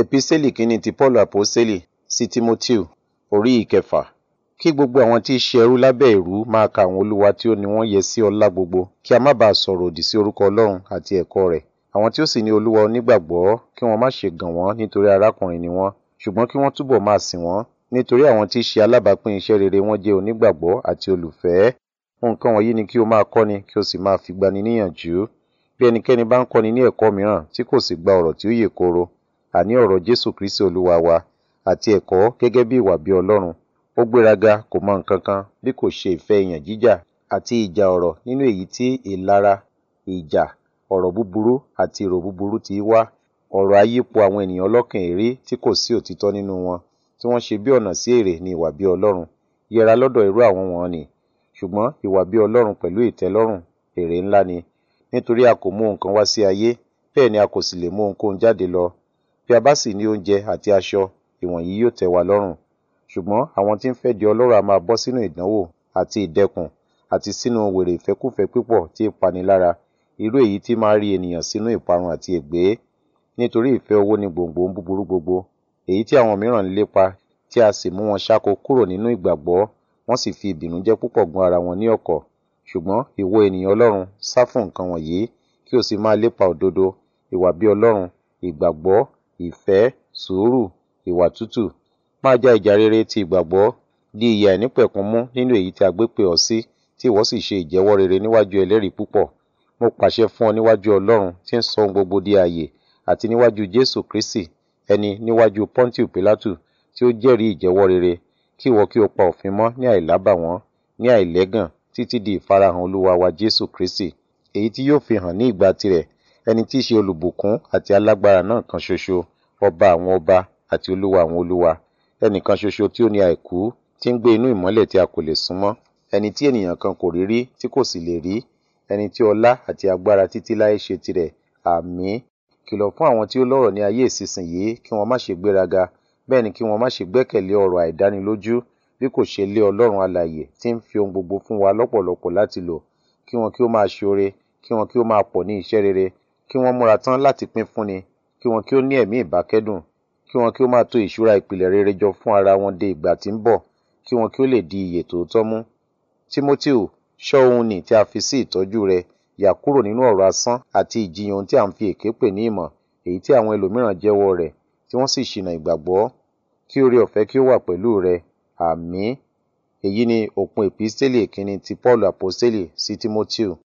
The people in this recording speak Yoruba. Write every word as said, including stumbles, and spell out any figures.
Epísítélì kínní ti Paulu Àpọ́stélì sí Tímótèù, orí ìkẹfà. Kí gbogbo àwọn tí í ṣe ẹrú lábẹ́ ìrú máa ka àwọn olúwa tí ó ní wọ́n yẹ sí ọlá gbogbo, kí a má baà sọ̀rọ̀ òdì sí orúkọ Ọlọ́run àti ẹ̀kọ́ rẹ̀. Àwọn tí ó sì ní Olúwa onígbàgbọ́, kí wọ́n má ṣe gàn wọ́n nítorí arákùnrin ni wọ́n, ṣùgbọ́n kí wọ́n túbọ̀ máa sìn wọ́n, nítorí àwọn tí í ṣe alábàápín iṣẹ́ rere wọ́n jẹ́ onígbàgbọ́ àti olùfẹ́. Nǹkan wọ̀nyí ni kí o máa kọ́ni, kí o sì máa fi gbani níyànjú. Bí ẹnikẹ́ni bá ń kọ́ni ní ẹ̀kọ́ mìíràn tí kò sì gba ọ̀rọ̀ tí ó yè kooro, àní ọ̀rọ̀ Jésù Kristi Olúwa wa, àti ẹ̀kọ́ gẹ́gẹ́ bí ìwà bí Ọlọ́run, ó gbéraga, kò mọ nǹkan kan bí kò ṣe ìfẹ́ ìyàn jíjà àti ìjà ọ̀rọ̀, nínú èyí tí ìlara, ìjà, ọ̀rọ̀ búburú àti èrò búburú ti wá, ọ̀rọ̀ ayípo àwọn ènìyàn ọlọ́kàn èrè tí kò sí òtítọ́ nínú wọn, tí wọ́n ṣe bí ọ̀nà sí èrè ní ìwà bí Ọlọ́run. Yẹra lọ́dọ̀ irú àwọn wọ̀n-ọn-nì. Ṣùgbọ́n ìwà bí Ọlọ́run pẹ̀lú ìtẹ́lọ́rùn èrè ńlá ni, nítorí a kò mú nǹkan wá sí ayé, bẹ́ẹ̀ ni a kò sì lè mú ohunkóhun jáde lọ. Bí a bá sì ní oúnjẹ àti aṣọ, ìwọ̀nyí yóò tẹ́ wa lọ́rùn. Ṣùgbọ́n àwọn tí ń fẹ́ di ọlọ́rọ̀ a máa bọ́ sínú ìdánwò àti ìdẹkùn àti sínú wèrè ìfẹ́kúfẹ̀ẹ́ pípọ̀ tí í pani lára, irú èyí tí máa rí ènìyàn sínú ìparun àti ègbé. Nítorí ìfẹ́ owó ni gbòǹgbò ohun búburú gbogbo, èyí tí àwọn mìíràn ń lépa, tí a sì mú wọn ṣáko kúrò nínú ìgbàgbọ́, wọ́n sì fi ìbìnújẹ́ púpọ̀ gún ara wọn ní ọ̀kọ̀. Ṣùgbọ́n ìwọ ènìyàn Ọlọ́run, sá fún nǹkan wọ̀nyí, kí o sì máa lépa òdodo, ìwà bí Ọlọ́run, ìgbàgbọ́, ìfẹ́, sùúrù, ìwà tútù. Máa já ìjà rere ti ìgbàgbọ́, di ìyè àìnípẹ̀kun mú nínú èyí tí a gbé pè ọ́ sí, tí ìwọ sì ṣe ìjẹ́wọ́ rere níwájú ẹlẹ́rìí púpọ̀. Mo pàṣẹ fún ọ níwájú Ọlọ́run tí ń sọ ohun gbogbo di ààyè, àti níwájú Jésù Kristi, ẹni níwájú Pọ́ńtíù Pílátù, tí ó jẹ́rìí ìjẹ́wọ́ rere, kí ìwọ kí o pa òfin mọ́ ní àìlábàwọ́n, ní àìlẹ́gàn, títí di ìfarahàn Olúwa wa Jésù Kristi, èyí tí yóò fi hàn ní ìgbà tirẹ̀, ẹni tí í ṣe olùbùkún àti alágbára náà kan ṣoṣo, ọba àwọn ọba àti olúwa àwọn olúwa, ẹnìkan ṣoṣo tí ó ní àìkú, tí ń gbé inú ìmọ́lẹ̀ tí a kò lè súnmọ́, ẹni tí ènìyàn kan kò rí rí tí kò sì lè rí, ẹni tí ọlá àti agbára títí láé ṣe tirẹ̀. Àmín. Kìlọ̀ fún àwọn tí ó lọ́rọ̀ ní ayé ìsinsìnyí kí wọ́n má ṣe gbéraga, bẹ́ẹ̀ ni kí wọ́n má ṣe gbẹ́kẹ̀lé ọ̀rọ̀ àìdánilójú, bí kò ṣe lé Ọlọ́run alààyè tí ń fi ohun gbogbo fún wa lọ́pọ̀lọpọ̀ láti lò. Kí wọn kí ó máa ṣoore, kí wọn kí ó máa pọ̀ ní iṣẹ́ rere, kí wọ́n múra tán láti pín fúnni, kí wọn kí ó ní ẹ̀mí ìbákẹ́dùn, kí wọn kí ó máa tò ìṣúra ìpìlẹ̀ rere jọ fún ara wọn de ìgbà tí ń bọ̀, kí wọn kí ó lè di ìyè tòótọ́ mú. Tímótèù, ṣọ́ ohun nì tí a fi sí ìtọ́jú rẹ, yà kúrò nínú ọ̀rọ̀ asán àti ìjiyàn ohun tí à ń fi èké pè ní ìmọ̀, èyí tí àwọn ẹlòmíràn jẹ́wọ́ rẹ̀, tí wọ́n sì ṣìnà ìgbàgbọ́. Kí oore ọ̀fẹ́ kí ó wà pẹ̀lú rẹ. Àmín. Èyí ni òpin Epísítélì kínní ti Paulu Àpọ́stélì sí Tímótèù.